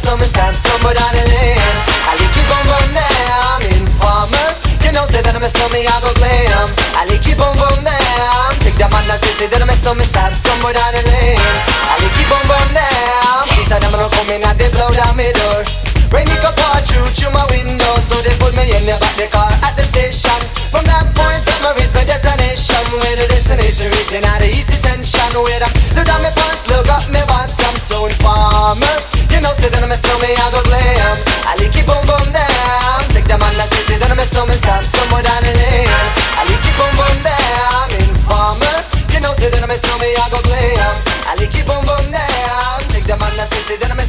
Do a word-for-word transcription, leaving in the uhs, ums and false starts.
slow me stamp somewhere down the lane. I like you boom boom damn informer. You know say that I'm a slow me I go glam. I like you boom boom damn. Take the man that say that I'm a slow me stamp somewhere down the lane. I like you boom boom damn. These are them gonna come in and they blow down my door. Rain it go pour through through my window, so they put me in the back the car at the station. From that point on I reach my destination, where the destination reaching out the east detention. Where I look down my pants, look up my bottom, so informer. You know say that I'm a snowman, I go glam. I like it boom boom down. Take the man that say that I'm a snowman, stop somewhere down the lane. I like it boom boom down. Informer. You know say that I'm a snowman, I go glam. I like it boom boom down. Take the man that say that I'm